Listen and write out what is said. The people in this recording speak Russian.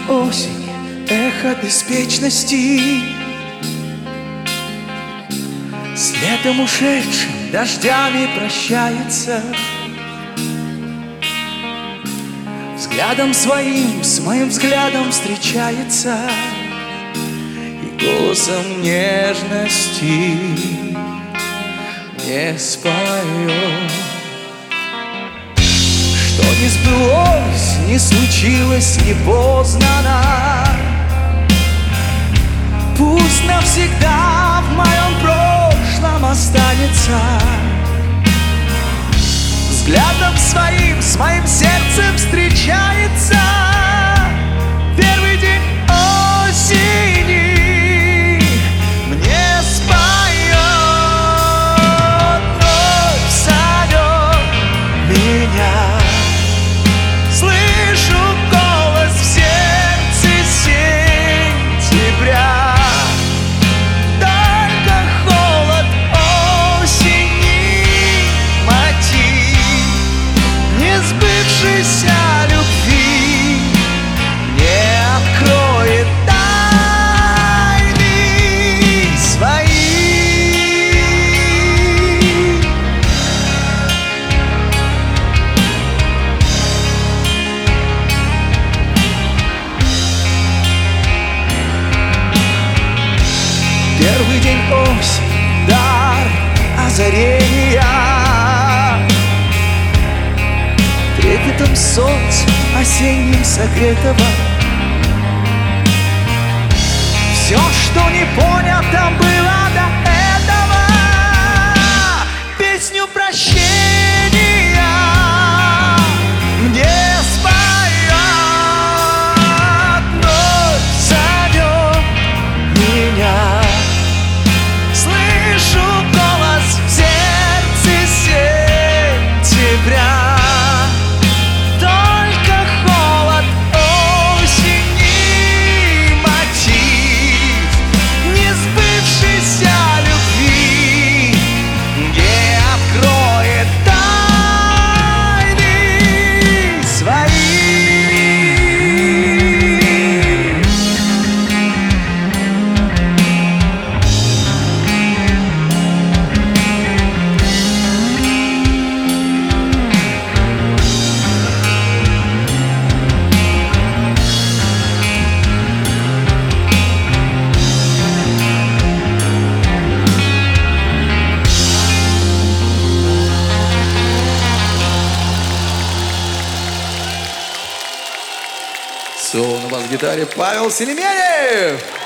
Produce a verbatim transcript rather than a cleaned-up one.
осень, эхо беспечности, с летом ушедшим дождями прощается. Взглядом своим с моим взглядом встречается и голосом нежности не споет. Что не сбылось, не случилось непознанно, пусть навсегда в моем прошлом останется. Взглядом своим с моим сердцем встречается первый день осени, мне споет, вновь зовет меня. Слышу голос в сердце сентября. Только холод осени, мотив несбывшейся любви не откроет тайны свои. Первый день осени, дар озарения, трепетом солнца осенним согретого. Все, что не понято было до этого, песню прощения мне споет, вновь зовет меня. Слышу голос в сердце сентября. Только холод осени, мотив несбывшейся любви не откроет тайны свои. Соло на бас-гитаре Павел Селеменев.